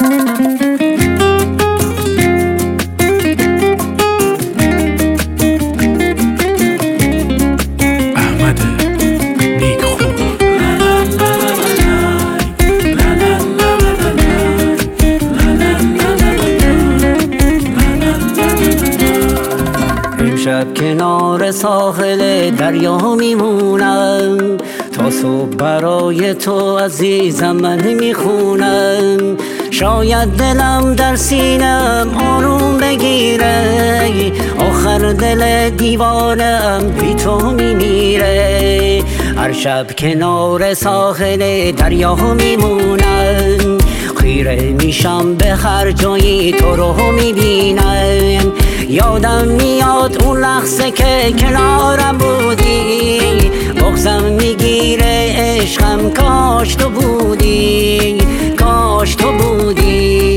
شب کنار ساحل دریا میمونم، تا صبح برای تو عزیزم من میخونم. شاید دلم در سینم آروم بگیره، آخر دل دیوانم بی تو میمیره. هر شب کنار ساحل دریا میمونم، خیره میشم به هر جایی تو رو میبینم. یادم میاد اون لحظه که کنارم بودی، بغضم میگیره عشقم کاش تو بودی، کاش تو بودی.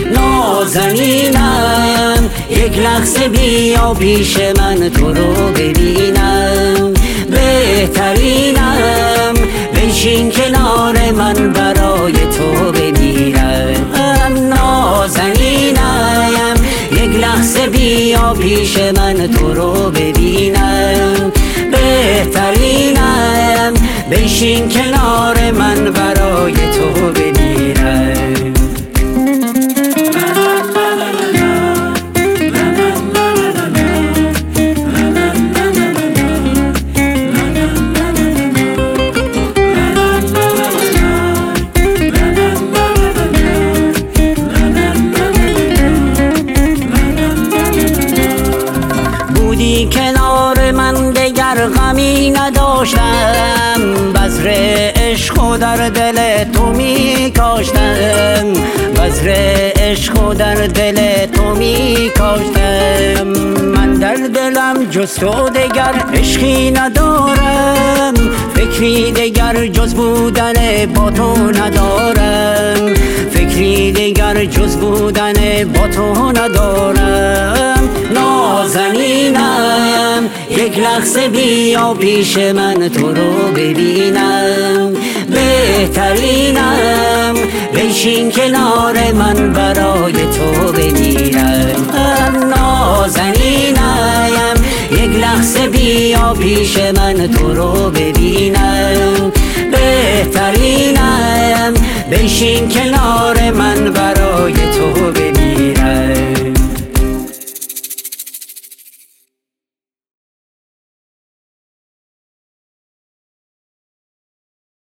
نازنینم یک لحظه بیا پیش من تو رو ببینم، بهترینم بنشین کنار من برای تو بمیرم. نازنینم یک لحظه بیا پیش من تو رو ببینم، بهترینم بنشین کنار من برای تو بمیرم. کنار من دگر غمی نداشتم، بذر عشق و در دل تو می کاشتم، بذر عشق و در دل تو می کاشتم. من در دلم جز تو دگر عشقی ندارم، فکری دگر جز بودن با تو ندارم، فکری دگر جز بودن با تو ندارم. نازنینم یک لحظه بیا پیش من تو رو ببینم، بهترینم بنشین کنار من برای تو بمیرم. نازنینم یک لحظه بیا پیش من تو رو ببینم، بهترینم بنشین کنار من برای